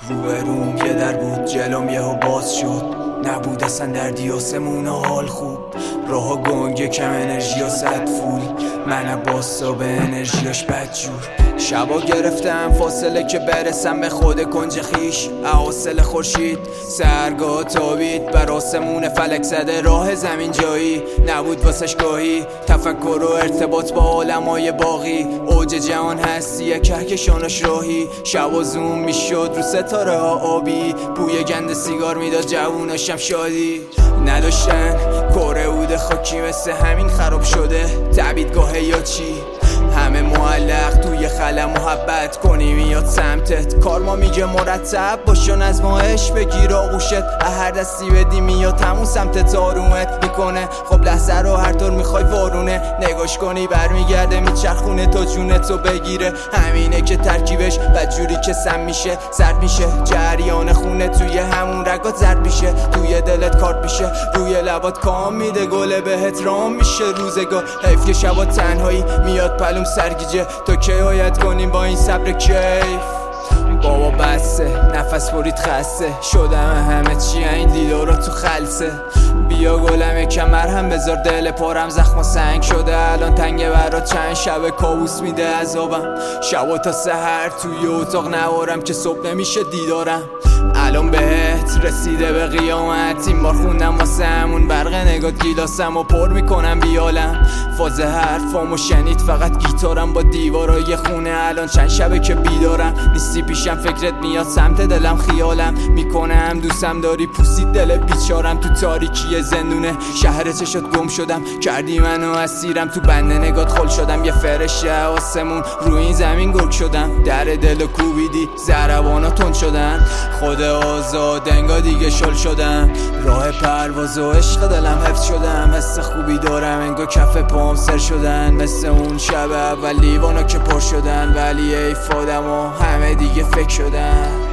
روبروم یه در بود، جلوم یهو باز شد. نبود اصلا دردی آسمون حال خوب، راها گنگ کم انرژی و صد فول. من باسا به انرژیاش بدجور. شبا گرفتم فاصله که برسم به خود کنج خیش. اواصل خورشید سرگاه تابید بر آسمون فلک زده راه زمین جایی نبود واسش گاهی. تفکر و ارتباط با عالمای باقی، اوج جهان هستی کهکشانش راهی. شبا زوم میشد رو ستاره ها آبی، بوی گند سیگار میداد جووناشم شادی. نداشتن کره عود خاکی مثل همین خراب شده تعبیدگاه یا چی. همه معلق توی خلا محبت کنی میاد سمتت. کارما میگه مرتب باشون از ماهش بگیر آغوشت. هر دستی بدی میاد همون سمتت آرومت میکنه. خب لحظه رو هر طور میخوای وارونه نگاش کنی برمیگرده میچرخونه تا جونتو بگیره. همینه که ترکیبش بدجوری که سم میشه سرد میشه. جریان خونه توی همون رگات زرد میشه، توی دلت کارد میشه، روی لبات کام میده گله بهت رام میشه روزگار. حیف که شبا تنهایی میاد پلوم سرگیجه. تو کی باید کنیم با این صبر کیف؟ بابا بسه نفس برید خسته شدم همه چی این دیدارا تو خلصه. بیا گلم یکم مرهم بذار دل پارم زخم و سنگ شده الان تنگه برا چند شب کابوس میده عذابم. شبا تا سحر توی اتاق نوارم که صبح نمیشه دیدارم. الان بهت رسیده به قیامت این بار خوندم واسه همون برق نگات گیلاسم و پر میکنم بیالم. فاز حرفامو شنید فقط گیتارم با دیوارای خونه. الان چند شبه که بیدارم نیستی پیشم فکرت میاد سمت دلم خیالم میکنم دوستم داری پوسید دل بیچارم. تو تاریکی زندونه شهر چشات گم شدم کردی منو اسیرم. تو بند نگات خل شدم یه فرشته آسمون رو این زمین گرگ شدم. در دلو کوبیدی ضربانا تند شدن خود آزاد انگا دیگه شل شدم. راه پرواز و عشق دلم حفظ شدم. حس خوبی دارم انگا کف پام سر شدن مثل اون شب اول لیوانا که پر شدن. ولی ایفادم و همه دیگه فکر شدن.